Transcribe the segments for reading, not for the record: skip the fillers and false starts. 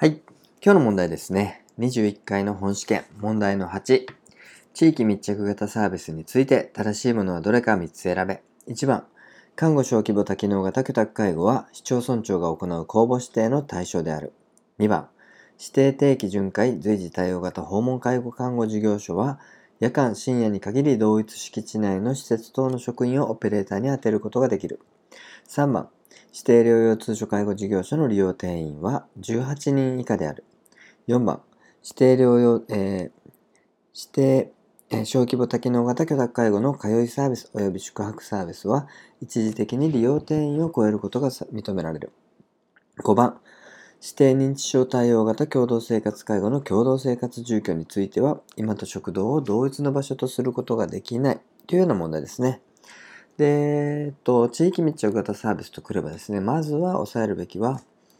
はい。今日の問題ですね。21回の本試験、問題の8。地域密着型サービスについて正しいものはどれか3つ選べ。1番、看護小規模多機能型居宅介護は市町村長が行う公募指定の対象である。2番、指定定期巡回随時対応型訪問介護看護事業所は夜間深夜に限り同一敷地内の施設等の職員をオペレーターに充てることができる。3番、指定療養通所介護事業所の利用定員は18人以下である。4番、指定療養、指定、小規模多機能型居宅介護の通いサービス及び宿泊サービスは一時的に利用定員を超えることが認められる。5番、指定認知症対応型共同生活介護の共同生活住居については今と食堂を同一の場所とすることができないというような問題ですね。で、地域密着型サービスとくればですね、まずは押さえるべきは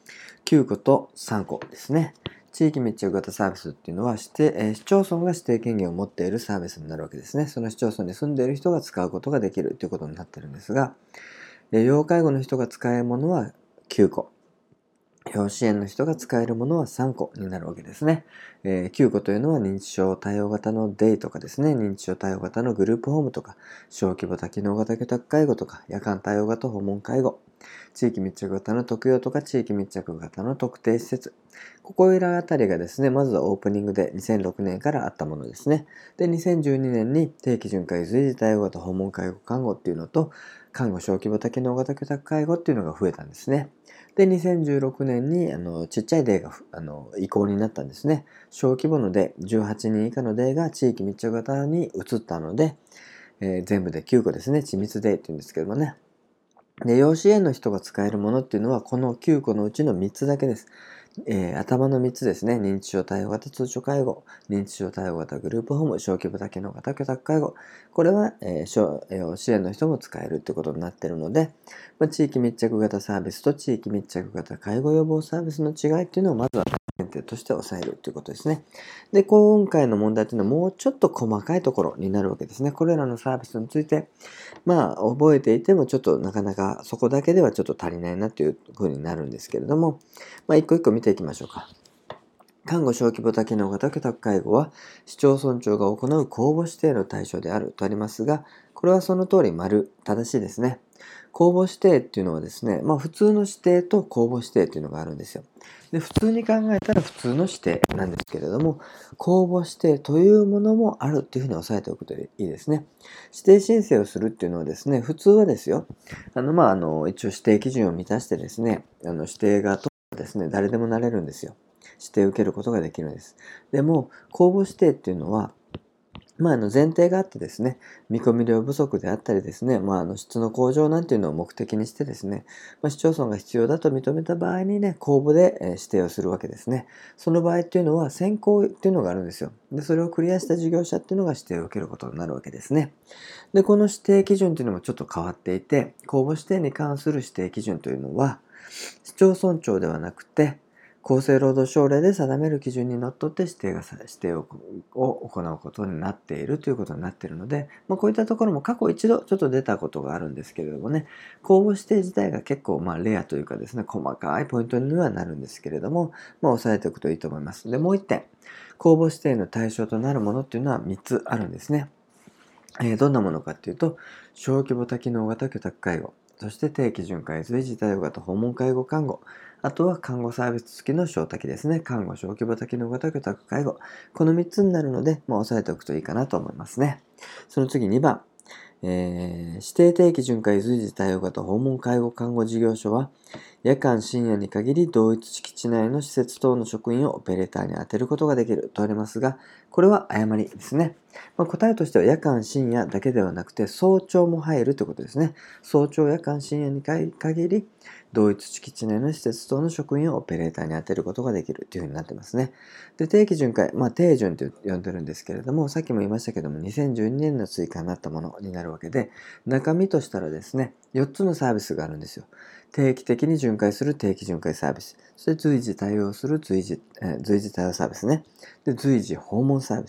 9個と3個ですね。地域密着型サービスっていうのは市町村が指定権限を持っているサービスになるわけですね。その市町村に住んでいる人が使うことができるということになっているんですが、要介護の人が使えるものは9個。要支援の人が使えるものは3個になるわけですね。9個というのは認知症対応型のデイとかですね、認知症対応型のグループホームとか、小規模多機能型居宅介護とか、夜間対応型訪問介護、地域密着型の特養とか地域密着型の特定施設。ここらあたりがですね、まずはオープニングで2006年からあったものですね。で、2012年に定期巡回随時対応型訪問介護看護っていうのと、看護小規模多機能型居宅介護っていうのが増えたんですね。で、2016年にちっちゃいデイが移行になったんですね。小規模のデイ、18人以下のデイが地域密着型に移ったので、全部で9個ですね。緻密デイって言うんですけどもね。で、要支援の人が使えるものっていうのはこの9個のうちの3つだけです。頭の3つですね。認知症対応型通所介護、認知症対応型グループホーム、小規模多機能型居宅介護。これは、支援の人も使えるということになっているので、地域密着型サービスと地域密着型介護予防サービスの違いっていうのをまずは前提として押さえるということですね。で、今回の問題っていうのはもうちょっと細かいところになるわけですね。これらのサービスについて覚えていてもちょっとなかなかそこだけではちょっと足りないなという風になるんですけれども、一個一個見ていきましょうか。看護小規模多機能型居宅介護は市町村長が行う公募指定の対象であるとありますが、これはその通り正しいですね。公募指定っていうのはですね、普通の指定と公募指定っていうのがあるんですよ。で、普通に考えたら普通の指定なんですけれども、公募指定というものもあるっていうふうに押さえておくといいですね。指定申請をするっていうのはですね、普通はですよ、一応指定基準を満たしてですね、指定が取ればですね、誰でもなれるんですよ。指定を受けることができるんです。でも、公募指定っていうのは、前提があってですね、見込み量不足であったりですね、質の向上なんていうのを目的にしてですね、市町村が必要だと認めた場合にね、公募で指定をするわけですね。その場合っていうのは選考っていうのがあるんですよ。で、それをクリアした事業者っていうのが指定を受けることになるわけですね。で、この指定基準というのもちょっと変わっていて、公募指定に関する指定基準というのは、市町村長ではなくて、厚生労働省令で定める基準にのっとって指定を行うことになっているということになっているので、こういったところも過去一度ちょっと出たことがあるんですけれどもね、公募指定自体が結構レアというかですね、細かいポイントにはなるんですけれども、押さえておくといいと思います。で、もう一点、公募指定の対象となるものっていうのは3つあるんですね。どんなものかっていうと、小規模多機能型居宅介護、そして定期巡回随時対応型訪問介護看護、あとは看護サービス付きの小多機ですね。看護小規模多機能型居宅介護。この3つになるので、押さえておくといいかなと思いますね。その次2番。指定定期巡回随時対応型訪問介護看護事業所は、夜間深夜に限り同一敷地内の施設等の職員をオペレーターに充てることができるとありますが、これは誤りですね。答えとしては夜間深夜だけではなくて早朝も入るということですね。早朝夜間深夜に限り同一敷地内の施設等の職員をオペレーターに充てることができるというふうになってますね。で、定期巡回、定巡と呼んでるんですけれども、さっきも言いましたけども、2012年の追加になったものになるわけで、中身としたらですね、4つのサービスがあるんですよ。定期的に巡回する定期巡回サービス。そして随時対応する随時対応サービスね。で、随時訪問サービス。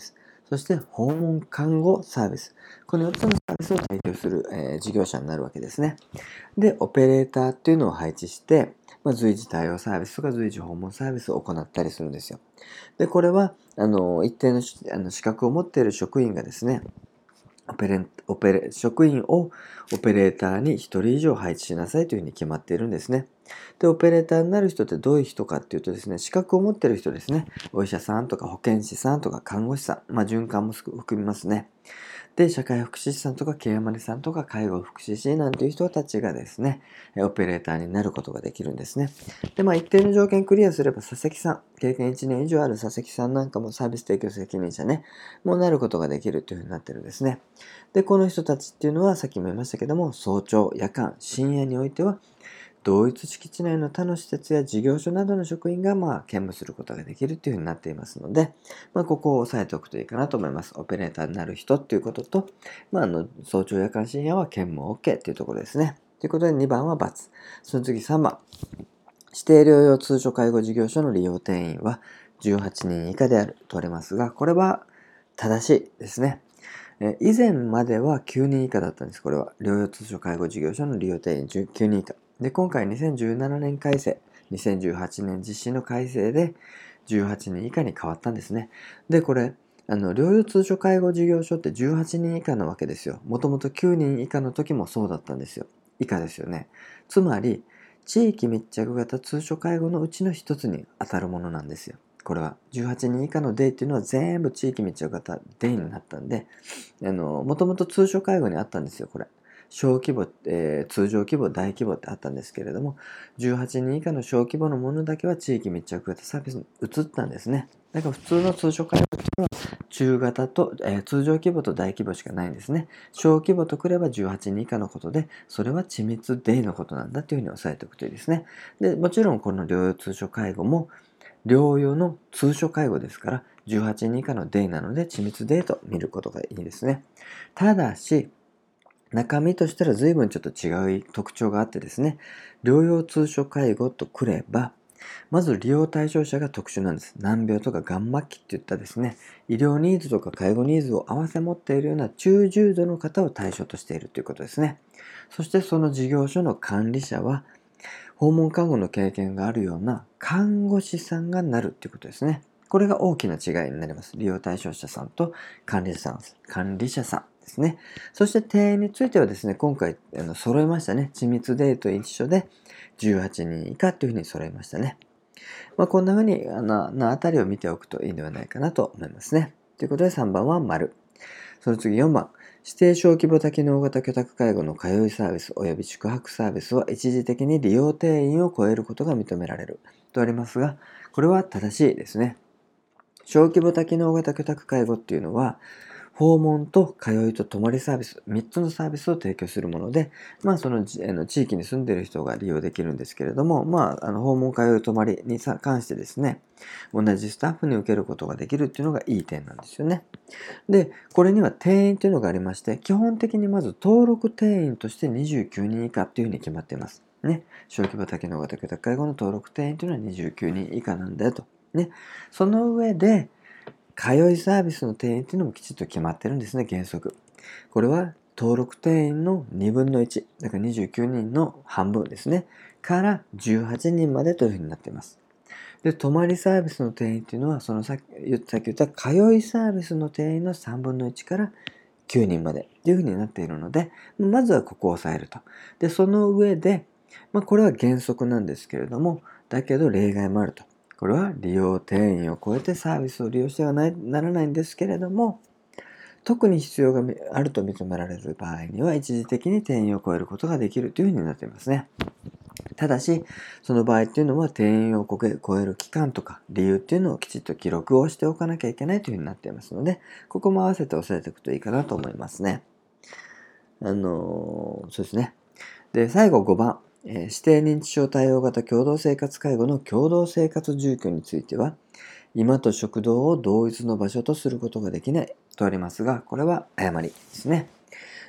そして訪問看護サービス。この4つのサービスを提供する、事業者になるわけですね。で、オペレーターっていうのを配置して、随時対応サービスとか随時訪問サービスを行ったりするんですよ。で、これは、一定の資格を持っている職員がですね、職員をオペレーターに1人以上配置しなさいというふうに決まっているんですね。で、オペレーターになる人ってどういう人かっていうとですね、資格を持っている人ですね。お医者さんとか保健師さんとか看護師さん、循環も含みますね。で、社会福祉士さんとかケアマネさんとか介護福祉士なんていう人たちがですね、オペレーターになることができるんですね。で、一定の条件クリアすれば佐々木さん、経験1年以上ある佐々木さんなんかもサービス提供責任者ね、もうなることができるというふうになってるんですね。で、この人たちっていうのはさっきも言いましたけども、早朝、夜間、深夜においては、同一敷地内の他の施設や事業所などの職員が兼務することができるというふうになっていますので、ここを押さえておくといいかなと思います。オペレーターになる人っていうことと、早朝夜間深夜は兼務 OK っていうところですね。ということで2番は×。その次3番。指定療養通所介護事業所の利用定員は18人以下であるとありますが、これは正しいですね。以前までは9人以下だったんです。これは療養通所介護事業所の利用定員9人以下。で、今回2017年改正、2018年実施の改正で18人以下に変わったんですね。で、これ、療養通所介護事業所って18人以下なわけですよ。もともと9人以下の時もそうだったんですよ。以下ですよね。つまり、地域密着型通所介護のうちの一つに当たるものなんですよ。これは18人以下のデイっていうのは全部地域密着型デイになったんで、もともと通所介護にあったんですよ、これ。小規模、通常規模、大規模ってあったんですけれども、18人以下の小規模のものだけは地域密着型サービスに移ったんですね。だから普通の通所介護っていうのは中型と、通常規模と大規模しかないんですね。小規模とくれば18人以下のことで、それは緻密デイのことなんだというふうに押さえておくといいですね。で、もちろんこの療養通所介護も、療養の通所介護ですから、18人以下のデイなので、緻密デイと見ることがいいですね。ただし、中身としては随分ちょっと違う特徴があってですね、療養通所介護とくれば、まず利用対象者が特殊なんです。難病とかがん末期っていったですね、医療ニーズとか介護ニーズを合わせ持っているような中重度の方を対象としているということですね。そしてその事業所の管理者は、訪問看護の経験があるような看護師さんがなるということですね。これが大きな違いになります。利用対象者さんと管理者さんですね。そして定員についてはですね、今回揃えましたね。緻密デーと一緒で18人以下というふうに揃えましたね。こんなふうにあたりを見ておくといいのではないかなと思いますね。ということで3番は丸。その次4番。指定小規模多機能型居宅介護の通いサービス及び宿泊サービスは一時的に利用定員を超えることが認められるとありますが、これは正しいですね。小規模多機能型居宅介護っていうのは、訪問と通いと泊まりサービス、3つのサービスを提供するもので、その地域に住んでいる人が利用できるんですけれども、訪問、通い、泊まりに関してですね、同じスタッフに受けることができるっていうのがいい点なんですよね。で、これには定員というのがありまして、基本的にまず登録定員として29人以下っていうふうに決まっています。ね。小規模多機能型居宅介護の登録定員というのは29人以下なんだよと。ね。その上で、通いサービスの定員っていうのもきちっと決まってるんですね、原則。これは登録定員の2分の1、だから29人の半分ですね、から18人までというふうになっています。で、泊まりサービスの定員っていうのは、そのさっき言った通いサービスの定員の3分の1から9人までというふうになっているので、まずはここを押さえると。で、その上で、これは原則なんですけれども、だけど例外もあると。これは利用定員を超えてサービスを利用してはならないんですけれども、特に必要があると認められる場合には、一時的に定員を超えることができるというふうになっていますね。ただし、その場合っていうのは定員を超える期間とか理由っていうのをきちっと記録をしておかなきゃいけないというふうになっていますので、ここも合わせて押さえておくといいかなと思いますね。そうですね。で、最後5番。指定認知症対応型共同生活介護の共同生活住居については、今と食堂を同一の場所とすることができないとありますが、これは誤りですね。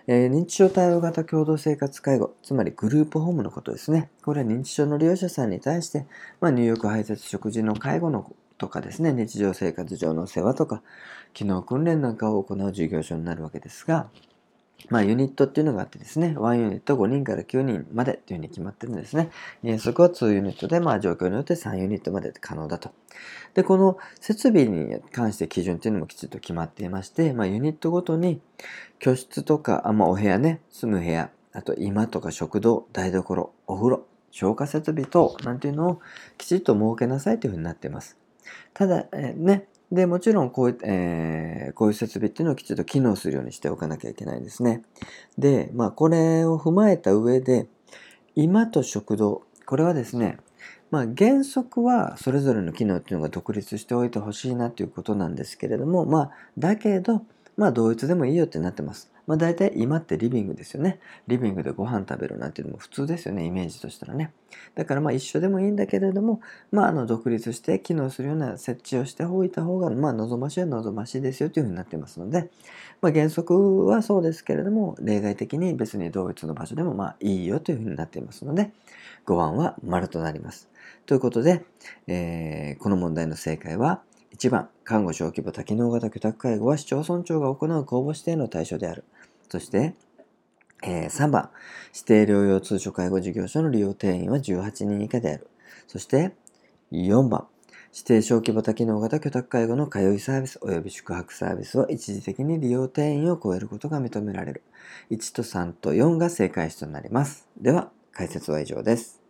認知症対応型共同生活介護、つまりグループホームのことですね。これは認知症の利用者さんに対して、入浴、排泄、食事の介護のとかですね、日常生活上の世話とか、機能訓練なんかを行う事業所になるわけですが、ユニットっていうのがあってですね、1ユニット5人から9人までっていうふうに決まってるんですね。原則は2ユニットで、状況によって3ユニットまで可能だと。で、この設備に関して基準っていうのもきちっと決まっていまして、ユニットごとに居室とか、お部屋ね、住む部屋、あと居間とか食堂、台所、お風呂、消火設備等なんていうのをきちっと設けなさいというふうになっています。ただ、で、もちろんこういう設備っていうのをきちっと機能するようにしておかなきゃいけないんですね。で、これを踏まえた上で、居間と食堂、これはですね、原則はそれぞれの機能っていうのが独立しておいてほしいなということなんですけれども、だけど、同一でもいいよってなってます。大体今ってリビングですよね。リビングでご飯食べるなんていうのも普通ですよね、イメージとしたらね。だから一緒でもいいんだけれども、独立して機能するような設置をしておいた方が、望ましいは望ましいですよというふうになっていますので、原則はそうですけれども、例外的に別に同一の場所でもいいよというふうになっていますので、5番は丸となります。ということで、この問題の正解は、1番、看護小規模多機能型居宅介護は市町村長が行う公募指定の対象である。そして、3番、指定療養通所介護事業所の利用定員は18人以下である。そして、4番、指定小規模多機能型居宅介護の通いサービス及び宿泊サービスは一時的に利用定員を超えることが認められる。1と3と4が正解詞となります。では、解説は以上です。